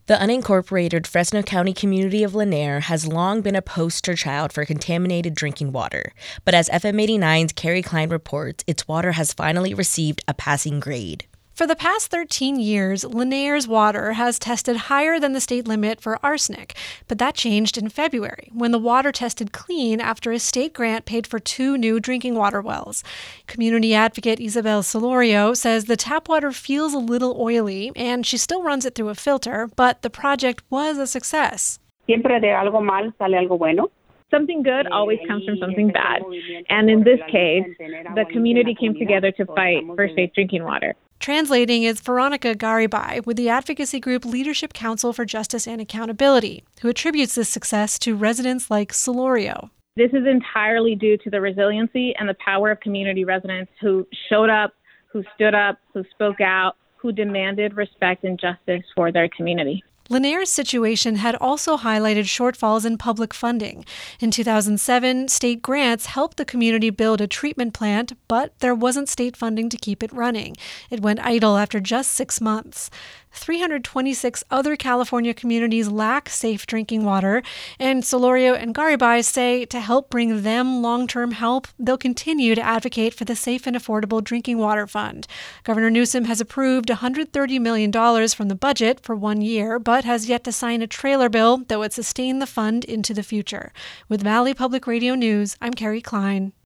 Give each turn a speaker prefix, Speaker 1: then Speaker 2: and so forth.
Speaker 1: The unincorporated Fresno County community of Lanier has long been a poster child for contaminated drinking water. But as FM 89's Carrie Klein reports, its water has finally received a passing grade.
Speaker 2: For the past 13 years, Lanier's water has tested higher than the state limit for arsenic, but that changed in February when the water tested clean after a state grant paid for 2 new drinking water wells. Community advocate Isabel Solorio says the tap water feels a little oily and she still runs it through a filter, but the project was a success.
Speaker 3: Siempre de algo mal sale algo bueno.
Speaker 4: Something good always comes from something bad. And in this case, the community came together to fight for safe drinking water.
Speaker 2: Translating is Veronica Garibay with the advocacy group Leadership Council for Justice and Accountability, who attributes this success to residents like Solorio.
Speaker 4: This is entirely due to the resiliency and the power of community residents who showed up, who stood up, who spoke out, who demanded respect and justice for their community.
Speaker 2: Lanier's situation had also highlighted shortfalls in public funding. In 2007, state grants helped the community build a treatment plant, but there wasn't state funding to keep it running. It went idle after just 6 months. 326 other California communities lack safe drinking water, and Solorio and Garibay say to help bring them long-term help, they'll continue to advocate for the Safe and Affordable Drinking Water Fund. Governor Newsom has approved $130 million from the budget for 1 year, but has yet to sign a trailer bill that would sustain the fund into the future. With Valley Public Radio News, I'm Carrie Klein.